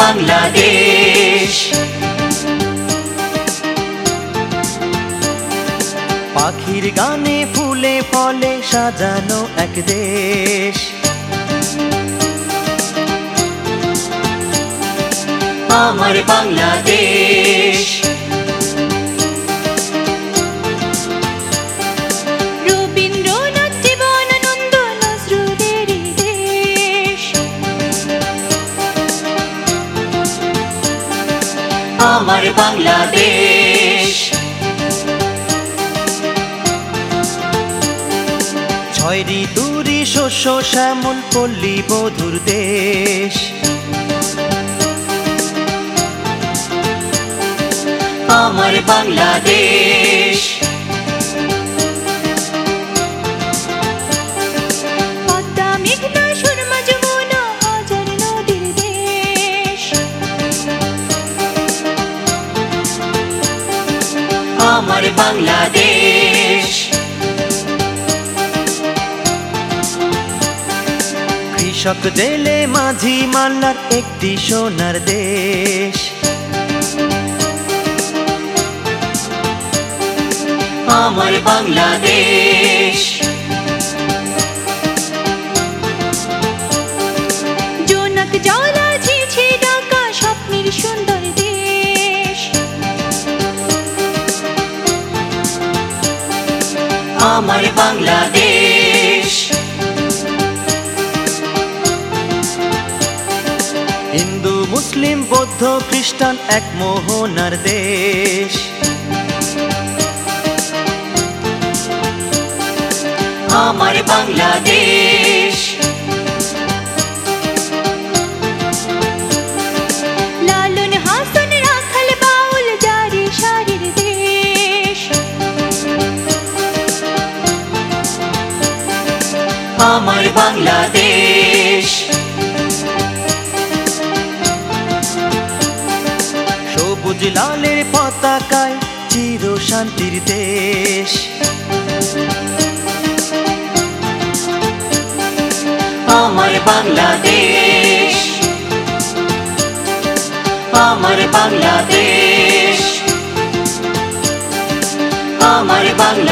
বাংলাদেশ। পাখির গানে ফুলে ফলে সাজানো এক দেশ। আমার বাংলাদেশ। রবীন্দ্রনাথ জীবনানন্দ নজরুলের দেশ। আমার বাংলাদেশ। ছয় ঋতুরি শস্য শ্যামল পল্লী বধুর দেশ। আমার বাংলাদেশ। পদ্মা মেঘনা সুরমা যমুনা হাজার নদীর দেশ। আমার বাংলাদেশ। কৃষক জেলে মাঝি মাল্লার একটি সোনার দেশ। আমার বাংলাদেশ। জোনাক জলা ঝিঝি ঢাকা স্বপ্নের সুন্দর দেশ। আমার বাংলাদেশ। হিন্দু মুসলিম বৌদ্ধ খ্রিস্টান এক মোহনার দেশ। আমার বাংলাদেশ। লালন হাসান রাখাল বাউল জারি সারির দেশ। আমার বাংলাদেশ। সবুজ লালের পতাকায় চির শান্তির দেশ। আমার বাংলাদেশ। আমার বাংলাদেশ। আমার বাংলাদেশ।